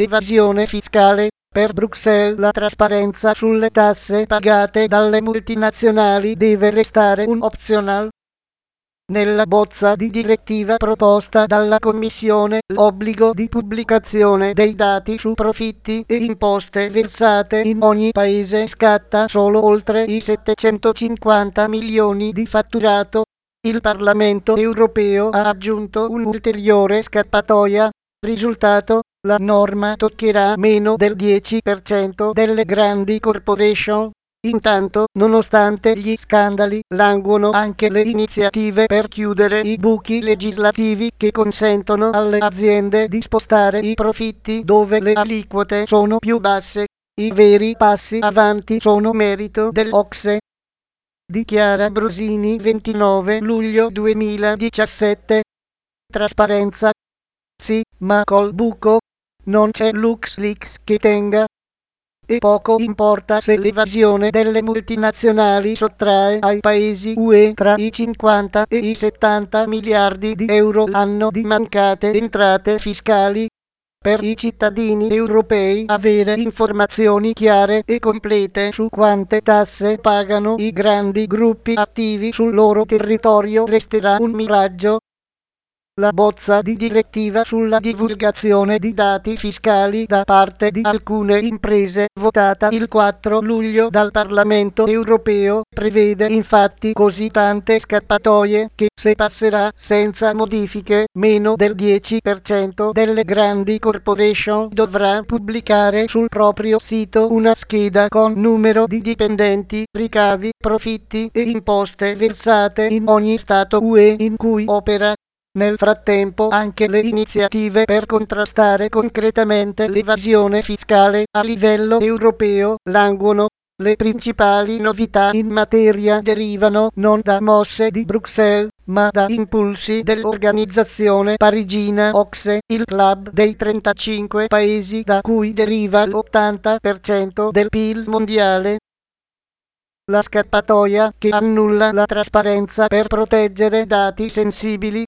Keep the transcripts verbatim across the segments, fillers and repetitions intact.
Evasione fiscale. Per Bruxelles la trasparenza sulle tasse pagate dalle multinazionali deve restare un optional. Nella bozza di direttiva proposta dalla Commissione, l'obbligo di pubblicazione dei dati su profitti e imposte versate in ogni paese scatta solo oltre i settecentocinquanta milioni di fatturato. Il Parlamento europeo ha aggiunto un'ulteriore scappatoia. Risultato: la norma toccherà meno del dieci per cento delle grandi corporation. Intanto, nonostante gli scandali, languono anche le iniziative per chiudere i buchi legislativi che consentono alle aziende di spostare i profitti dove le aliquote sono più basse. I veri passi avanti sono merito dell'O C S E. Dichiara Brosini, ventinove luglio duemiladiciassette. Trasparenza. Sì, ma col buco. Non c'è LuxLeaks che tenga. E poco importa se l'evasione delle multinazionali sottrae ai paesi U E tra i cinquanta e i settanta miliardi di euro l'anno di mancate entrate fiscali. Per i cittadini europei avere informazioni chiare e complete su quante tasse pagano i grandi gruppi attivi sul loro territorio resterà un miraggio. La bozza di direttiva sulla divulgazione di dati fiscali da parte di alcune imprese, votata il quattro luglio dal Parlamento europeo, prevede infatti così tante scappatoie che, se passerà senza modifiche, meno del dieci per cento delle grandi corporation dovrà pubblicare sul proprio sito una scheda con numero di dipendenti, ricavi, profitti e imposte versate in ogni Stato U E in cui opera. Nel frattempo anche le iniziative per contrastare concretamente l'evasione fiscale a livello europeo languono. Le principali novità in materia derivano non da mosse di Bruxelles, ma da impulsi dell'organizzazione parigina O C S E, il club dei trentacinque paesi da cui deriva l'ottanta per cento del P I L mondiale. La scappatoia che annulla la trasparenza per proteggere dati sensibili.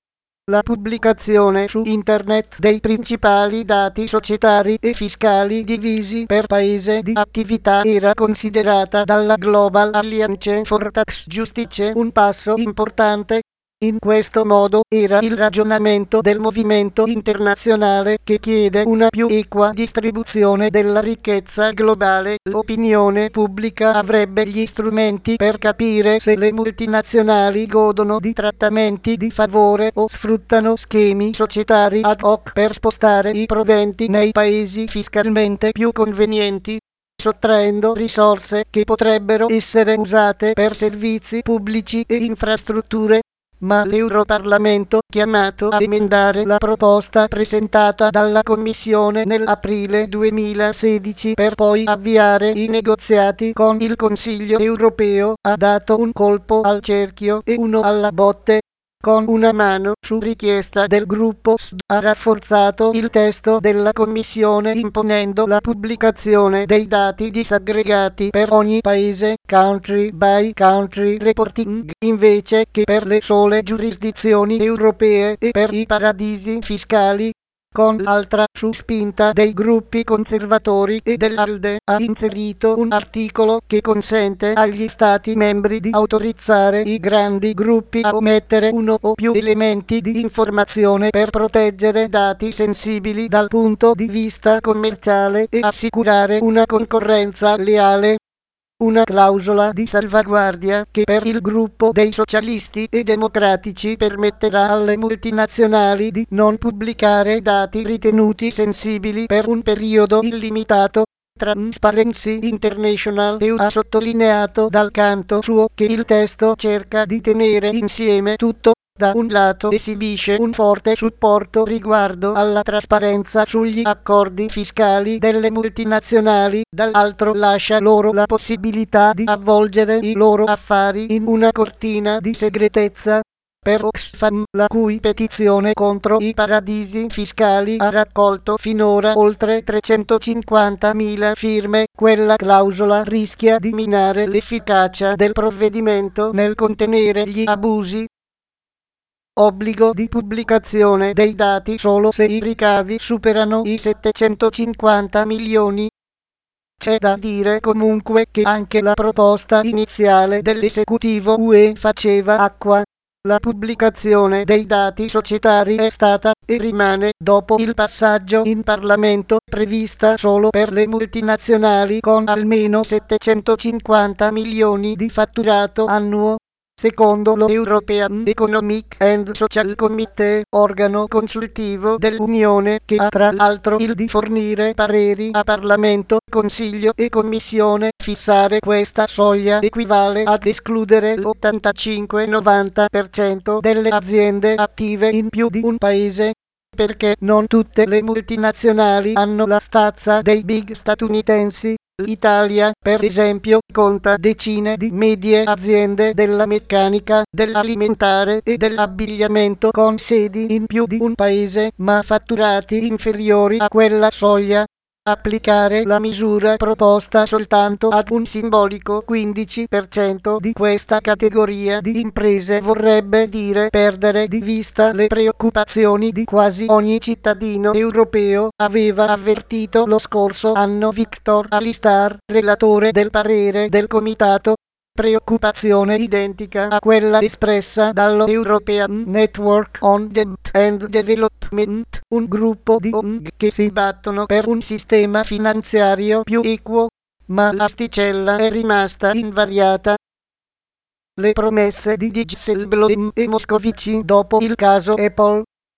La pubblicazione su internet dei principali dati societari e fiscali divisi per paese di attività era considerata dalla Global Alliance for Tax Justice un passo importante. In questo modo era il ragionamento del movimento internazionale che chiede una più equa distribuzione della ricchezza globale. L'opinione pubblica avrebbe gli strumenti per capire se le multinazionali godono di trattamenti di favore o sfruttano schemi societari ad hoc per spostare i proventi nei paesi fiscalmente più convenienti, sottraendo risorse che potrebbero essere usate per servizi pubblici e infrastrutture. Ma l'Europarlamento, chiamato a emendare la proposta presentata dalla Commissione nell'aprile duemilasedici per poi avviare i negoziati con il Consiglio europeo, ha dato un colpo al cerchio e uno alla botte. Con una mano, su richiesta del gruppo S D, ha rafforzato il testo della Commissione imponendo la pubblicazione dei dati disaggregati per ogni paese, country by country reporting, invece che per le sole giurisdizioni europee e per i paradisi fiscali. Con l'altra, su spinta dei gruppi conservatori e dell'ALDE, ha inserito un articolo che consente agli Stati membri di autorizzare i grandi gruppi a omettere uno o più elementi di informazione per proteggere dati sensibili dal punto di vista commerciale e assicurare una concorrenza leale. Una clausola di salvaguardia che per il gruppo dei socialisti e democratici permetterà alle multinazionali di non pubblicare dati ritenuti sensibili per un periodo illimitato. Transparency International E U ha sottolineato dal canto suo che il testo cerca di tenere insieme tutto. Da un lato esibisce un forte supporto riguardo alla trasparenza sugli accordi fiscali delle multinazionali, dall'altro lascia loro la possibilità di avvolgere i loro affari in una cortina di segretezza. Per Oxfam, la cui petizione contro i paradisi fiscali ha raccolto finora oltre trecentocinquantamila firme, quella clausola rischia di minare l'efficacia del provvedimento nel contenere gli abusi. obbligo di pubblicazione dei dati solo se i ricavi superano i settecentocinquanta milioni. C'è da dire comunque che anche la proposta iniziale dell'esecutivo U E faceva acqua. La pubblicazione dei dati societari è stata, e rimane, dopo il passaggio in Parlamento, prevista solo per le multinazionali con almeno settecentocinquanta milioni di fatturato annuo. Secondo lo European Economic and Social Committee, organo consultivo dell'Unione che ha tra l'altro il di fornire pareri a Parlamento, Consiglio e Commissione, fissare questa soglia equivale ad escludere l'ottantacinque novanta per cento delle aziende attive in più di un paese, perché non tutte le multinazionali hanno la stazza dei big statunitensi. L'Italia, per esempio, conta decine di medie aziende della meccanica, dell'alimentare e dell'abbigliamento con sedi in più di un paese, ma fatturati inferiori a quella soglia. Applicare la misura proposta soltanto ad un simbolico quindici per cento di questa categoria di imprese vorrebbe dire perdere di vista le preoccupazioni di quasi ogni cittadino europeo, aveva avvertito lo scorso anno Victor Alistar, relatore del parere del Comitato. Preoccupazione identica a quella espressa dallo European Network on Debt and Development, un gruppo di O N G che si battono per un sistema finanziario più equo, ma l'asticella è rimasta invariata. Le promesse di Dijsselbloem e Moscovici dopo il caso Apple.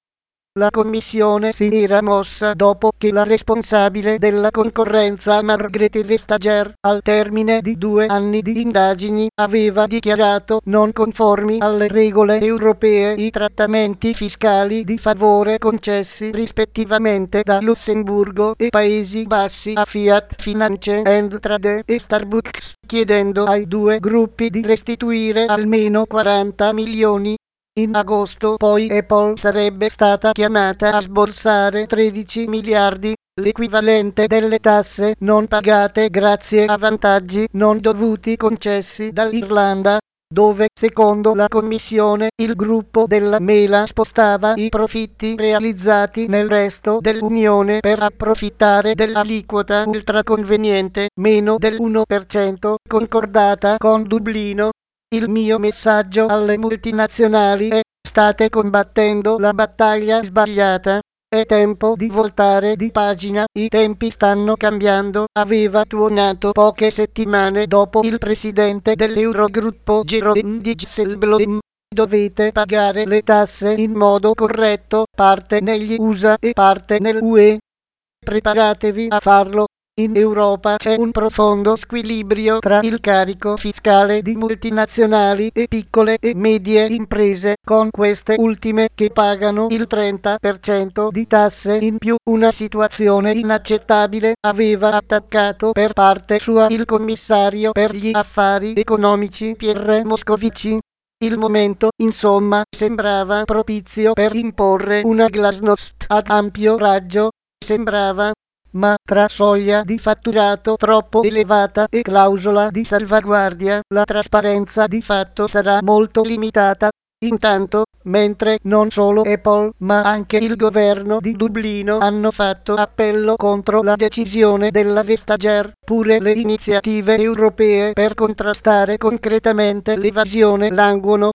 La commissione si era mossa dopo che la responsabile della concorrenza Margrethe Vestager, al termine di due anni di indagini, aveva dichiarato non conformi alle regole europee i trattamenti fiscali di favore concessi rispettivamente da Lussemburgo e Paesi Bassi a Fiat Finance and Trade e Starbucks, chiedendo ai due gruppi di restituire almeno quaranta milioni. In agosto poi Apple sarebbe stata chiamata a sborsare tredici miliardi, l'equivalente delle tasse non pagate grazie a vantaggi non dovuti concessi dall'Irlanda, dove, secondo la Commissione, il gruppo della mela spostava i profitti realizzati nel resto dell'Unione per approfittare dell'aliquota ultraconveniente, meno dell'uno per cento, concordata con Dublino. Il mio messaggio alle multinazionali è: state combattendo la battaglia sbagliata. È tempo di voltare di pagina, i tempi stanno cambiando, aveva tuonato poche settimane dopo il presidente dell'Eurogruppo Jeroen Dijsselbloem. Dovete pagare le tasse in modo corretto, parte negli U S A e parte nell'U E. Preparatevi a farlo. In Europa c'è un profondo squilibrio tra il carico fiscale di multinazionali e piccole e medie imprese, con queste ultime che pagano il trenta per cento di tasse in più, una situazione inaccettabile, aveva attaccato per parte sua il commissario per gli affari economici Pierre Moscovici. Il momento, insomma, sembrava propizio per imporre una glasnost ad ampio raggio. Sembrava. Ma tra soglia di fatturato troppo elevata e clausola di salvaguardia, la trasparenza di fatto sarà molto limitata. Intanto, mentre non solo Apple, ma anche il governo di Dublino hanno fatto appello contro la decisione della Vestager, pure le iniziative europee per contrastare concretamente l'evasione languono.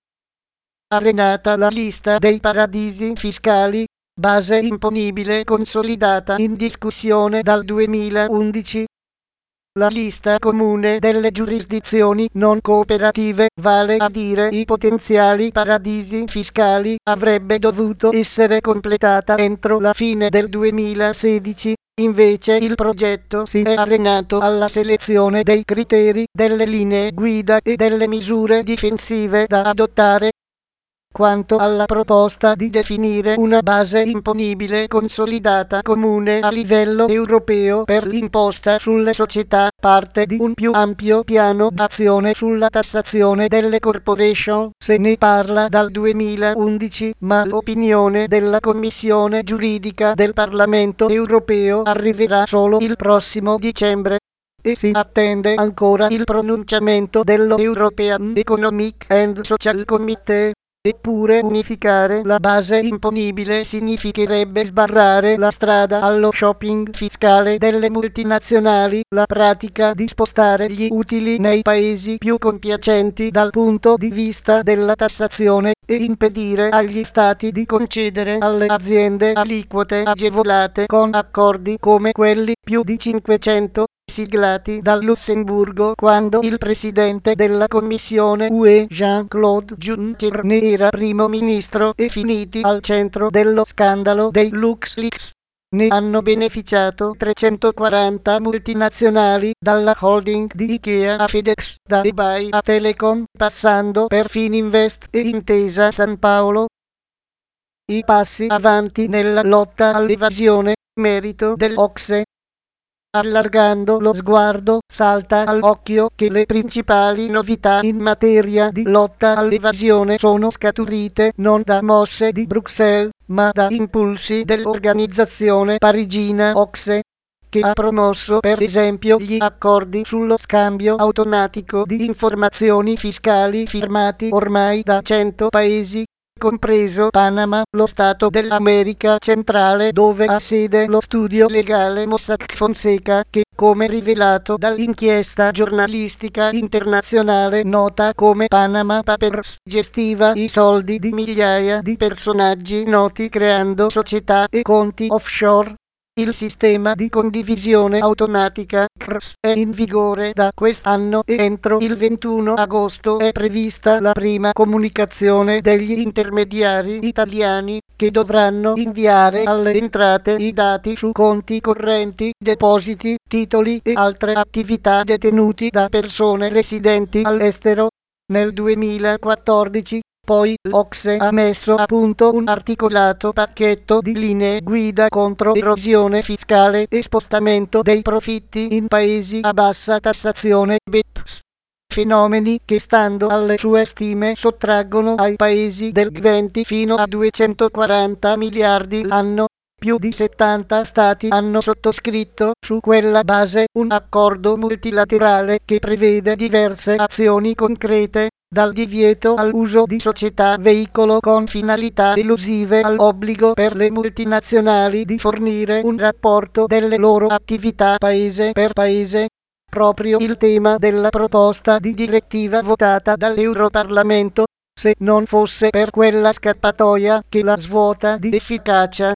Arenata la lista dei paradisi fiscali, base imponibile consolidata in discussione dal duemilaundici. La lista comune delle giurisdizioni non cooperative, vale a dire i potenziali paradisi fiscali, avrebbe dovuto essere completata entro la fine del duemilasedici. Invece il progetto si è arenato alla selezione dei criteri, delle linee guida e delle misure difensive da adottare. Quanto alla proposta di definire una base imponibile consolidata comune a livello europeo per l'imposta sulle società, parte di un più ampio piano d'azione sulla tassazione delle corporation, se ne parla dal duemilaundici, ma l'opinione della Commissione giuridica del Parlamento europeo arriverà solo il prossimo dicembre. E si attende ancora il pronunciamento dello European Economic and Social Committee. Eppure unificare la base imponibile significherebbe sbarrare la strada allo shopping fiscale delle multinazionali, la pratica di spostare gli utili nei paesi più compiacenti dal punto di vista della tassazione e impedire agli stati di concedere alle aziende aliquote agevolate con accordi come quelli più di cinquecento siglati dal Lussemburgo quando il presidente della Commissione U E Jean-Claude Juncker ne era primo ministro e finiti al centro dello scandalo dei LuxLeaks. Ne hanno beneficiato trecentoquaranta multinazionali, dalla holding di Ikea a FedEx, da eBay a Telecom, passando per Fininvest e Intesa San Paolo. I passi avanti nella lotta all'evasione, merito dell'O C S E. Allargando lo sguardo, salta all'occhio che le principali novità in materia di lotta all'evasione sono scaturite non da mosse di Bruxelles, ma da impulsi dell'organizzazione parigina O C S E, che ha promosso per esempio gli accordi sullo scambio automatico di informazioni fiscali firmati ormai da cento paesi, compreso Panama, lo Stato dell'America centrale dove ha sede lo studio legale Mossack Fonseca che, come rivelato dall'inchiesta giornalistica internazionale nota come Panama Papers, gestiva i soldi di migliaia di personaggi noti creando società e conti offshore. Il sistema di condivisione automatica C R S è in vigore da quest'anno e entro il ventuno agosto è prevista la prima comunicazione degli intermediari italiani che dovranno inviare alle entrate i dati su conti correnti, depositi, titoli e altre attività detenuti da persone residenti all'estero. Nel duemilaquattordici poi l'O C S E ha messo a punto un articolato pacchetto di linee guida contro erosione fiscale e spostamento dei profitti in paesi a bassa tassazione B E P S. Fenomeni che, stando alle sue stime, sottraggono ai paesi del G venti fino a duecentoquaranta miliardi l'anno. Più di settanta stati hanno sottoscritto su quella base un accordo multilaterale che prevede diverse azioni concrete, dal divieto all'uso di società veicolo con finalità elusive all'obbligo per le multinazionali di fornire un rapporto delle loro attività paese per paese. Proprio il tema della proposta di direttiva votata dall'Europarlamento, se non fosse per quella scappatoia che la svuota di efficacia.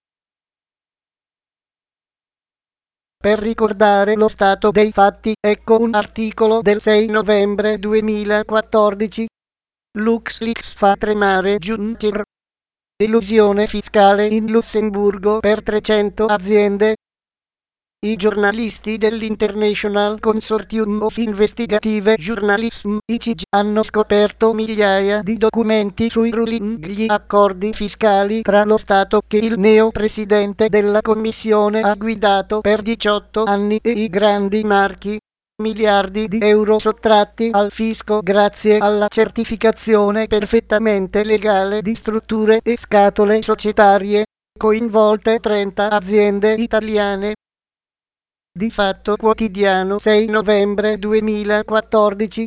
Per ricordare lo stato dei fatti, ecco un articolo del sei novembre duemilaquattordici. LuxLeaks fa tremare Juncker. Elusione fiscale in Lussemburgo per trecento aziende. I giornalisti dell'International Consortium of Investigative Journalism, I C J, hanno scoperto migliaia di documenti sui ruling, gli accordi fiscali tra lo Stato che il neo-presidente della Commissione ha guidato per diciotto anni e i grandi marchi. Miliardi di euro sottratti al fisco grazie alla certificazione perfettamente legale di strutture e scatole societarie, coinvolte trenta aziende italiane. Di Fatto Quotidiano, sei novembre duemilaquattordici.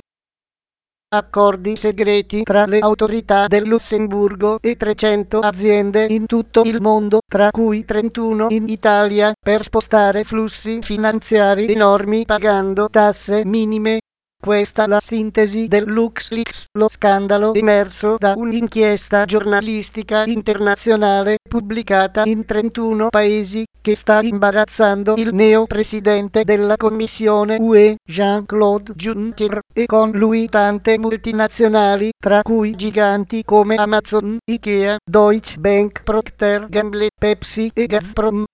Accordi segreti tra le autorità del Lussemburgo e trecento aziende in tutto il mondo, tra cui trentuno in Italia, per spostare flussi finanziari enormi pagando tasse minime. Questa la sintesi del LuxLeaks, lo scandalo emerso da un'inchiesta giornalistica internazionale pubblicata in trentuno paesi, che sta imbarazzando il neo-presidente della Commissione U E, Jean-Claude Juncker, e con lui tante multinazionali, tra cui giganti come Amazon, Ikea, Deutsche Bank, Procter Gamble, Pepsi e Gazprom.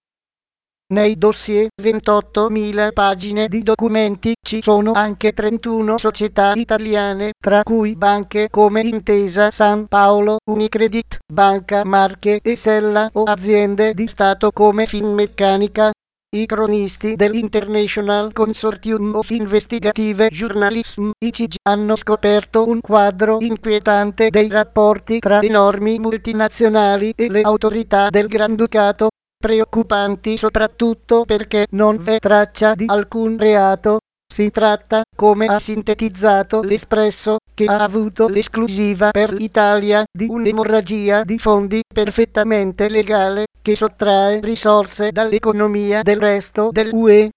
Nei dossier, ventottomila pagine di documenti, ci sono anche trentuno società italiane, tra cui banche come Intesa San Paolo, Unicredit, Banca Marche e Sella, o aziende di Stato come Finmeccanica. I cronisti dell'International Consortium of Investigative Journalism, I C J, hanno scoperto un quadro inquietante dei rapporti tra enormi multinazionali e le autorità del Granducato, preoccupanti soprattutto perché non v'è traccia di alcun reato. Si tratta, come ha sintetizzato l'Espresso, che ha avuto l'esclusiva per l'Italia, di un'emorragia di fondi perfettamente legale, che sottrae risorse dall'economia del resto dell'U E.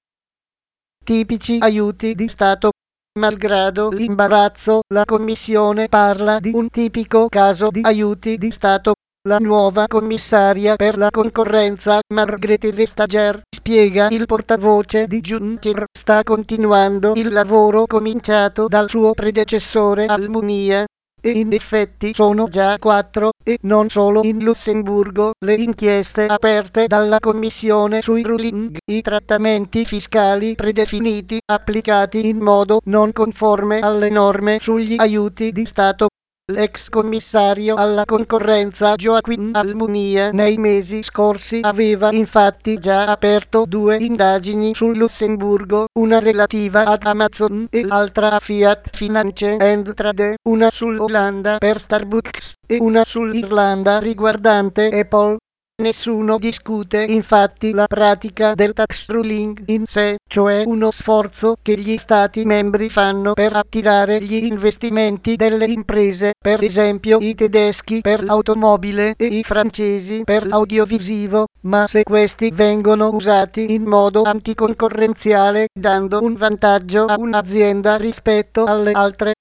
Tipici aiuti di Stato. Malgrado l'imbarazzo, la Commissione parla di un tipico caso di aiuti di Stato. La nuova commissaria per la concorrenza, Margrethe Vestager, spiega il portavoce di Juncker, sta continuando il lavoro cominciato dal suo predecessore Almunia. E in effetti sono già quattro, e non solo in Lussemburgo, le inchieste aperte dalla Commissione sui ruling, i trattamenti fiscali predefiniti, applicati in modo non conforme alle norme sugli aiuti di Stato. L'ex commissario alla concorrenza Joaquin Almunia nei mesi scorsi aveva infatti già aperto due indagini sul Lussemburgo, una relativa ad Amazon e l'altra a Fiat Finance and Trade, una sull'Olanda per Starbucks e una sull'Irlanda riguardante Apple. Nessuno discute infatti la pratica del tax ruling in sé, cioè uno sforzo che gli Stati membri fanno per attirare gli investimenti delle imprese, per esempio i tedeschi per l'automobile e i francesi per l'audiovisivo, ma se questi vengono usati in modo anticoncorrenziale, dando un vantaggio a un'azienda rispetto alle altre.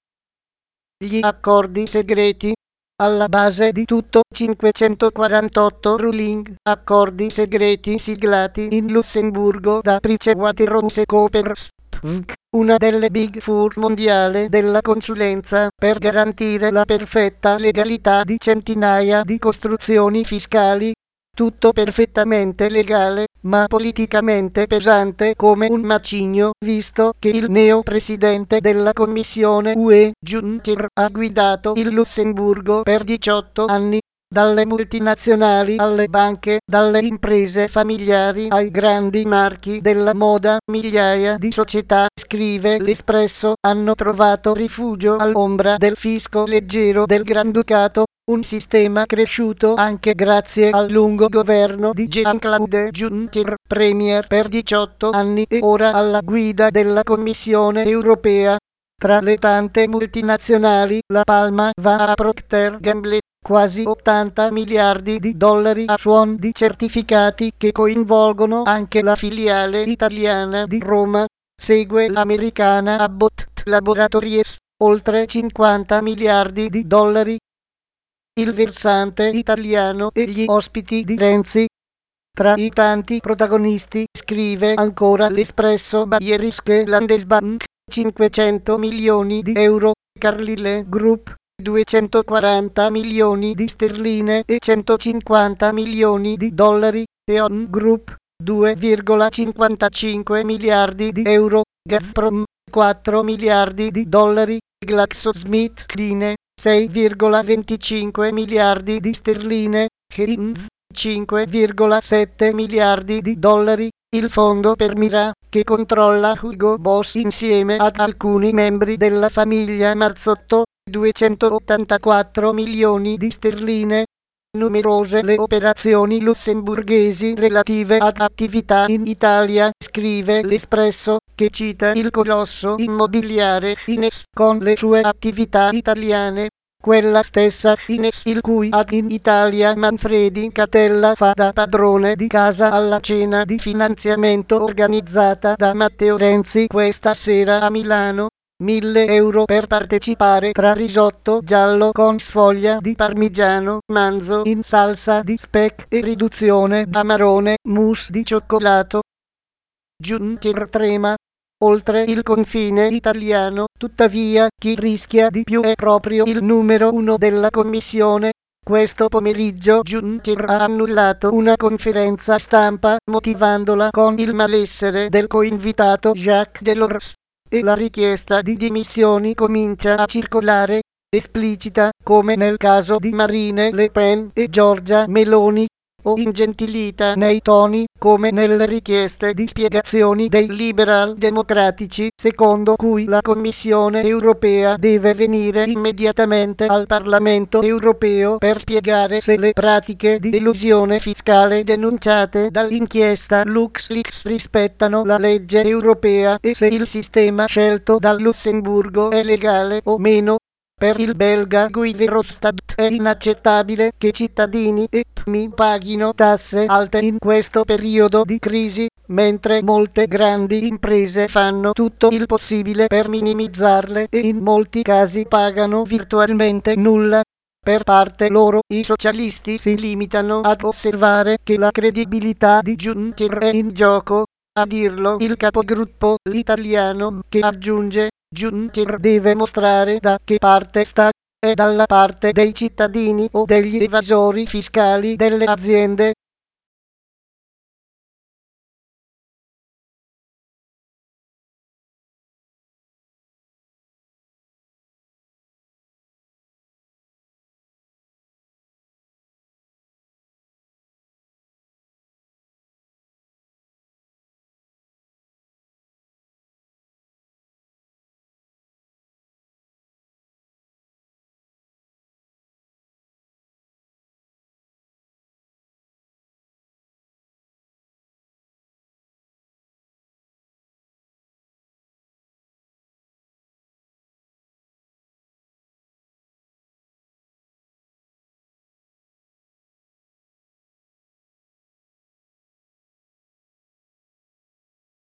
Gli accordi segreti. Alla base di tutto cinquecentoquarantotto ruling, accordi segreti siglati in Lussemburgo da PricewaterhouseCoopers, una delle Big Four mondiale della consulenza, per garantire la perfetta legalità di centinaia di costruzioni fiscali. Tutto perfettamente legale, ma politicamente pesante come un macigno, visto che il neo-presidente della Commissione U E, Juncker, ha guidato il Lussemburgo per diciotto anni. Dalle multinazionali alle banche, dalle imprese familiari ai grandi marchi della moda, migliaia di società, scrive l'Espresso, hanno trovato rifugio all'ombra del fisco leggero del Granducato, un sistema cresciuto anche grazie al lungo governo di Jean-Claude Juncker, premier per diciotto anni e ora alla guida della Commissione europea. Tra le tante multinazionali, la palma va a Procter Gamble, quasi ottanta miliardi di dollari a suon di certificati che coinvolgono anche la filiale italiana di Roma. Segue l'americana Abbott Laboratories, oltre cinquanta miliardi di dollari. Il versante italiano e gli ospiti di Renzi. Tra i tanti protagonisti, scrive ancora l'Espresso, Bayerische Landesbank, cinquecento milioni di euro, Carlyle Group, duecentoquaranta milioni di sterline e centocinquanta milioni di dollari, E.ON Group, due virgola cinquantacinque miliardi di euro, Gazprom, quattro miliardi di dollari, GlaxoSmithKline, sei virgola venticinque miliardi di sterline, Heinz, cinque virgola sette miliardi di dollari, il fondo per Mira, che controlla Hugo Boss insieme ad alcuni membri della famiglia Marzotto, duecentottantaquattro milioni di sterline. Numerose le operazioni lussemburghesi relative ad attività in Italia, scrive l'Espresso, che cita il colosso immobiliare Ines con le sue attività italiane. Quella stessa Ines il cui ad in Italia Manfredi Catella fa da padrone di casa alla cena di finanziamento organizzata da Matteo Renzi questa sera a Milano. mille euro per partecipare tra risotto giallo con sfoglia di parmigiano, manzo in salsa di speck e riduzione d'amarone, mousse di cioccolato. Juncker trema. Oltre il confine italiano, tuttavia, chi rischia di più è proprio il numero uno della Commissione. Questo pomeriggio Juncker ha annullato una conferenza stampa, motivandola con il malessere del coinvitato Jacques Delors. E la richiesta di dimissioni comincia a circolare, esplicita, come nel caso di Marine Le Pen e Giorgia Meloni. o ingentilita nei toni, come nelle richieste di spiegazioni dei liberal democratici, secondo cui la Commissione europea deve venire immediatamente al Parlamento europeo per spiegare se le pratiche di elusione fiscale denunciate dall'inchiesta LuxLeaks rispettano la legge europea e se il sistema scelto dal Lussemburgo è legale o meno. Per il belga Guy Verhofstadt è inaccettabile che cittadini e P M I paghino tasse alte in questo periodo di crisi, mentre molte grandi imprese fanno tutto il possibile per minimizzarle e in molti casi pagano virtualmente nulla. Per parte loro, i socialisti si limitano ad osservare che la credibilità di Juncker è in gioco. A dirlo il capogruppo l'italiano, che aggiunge: Juncker deve mostrare da che parte sta, è dalla parte dei cittadini o degli evasori fiscali delle aziende.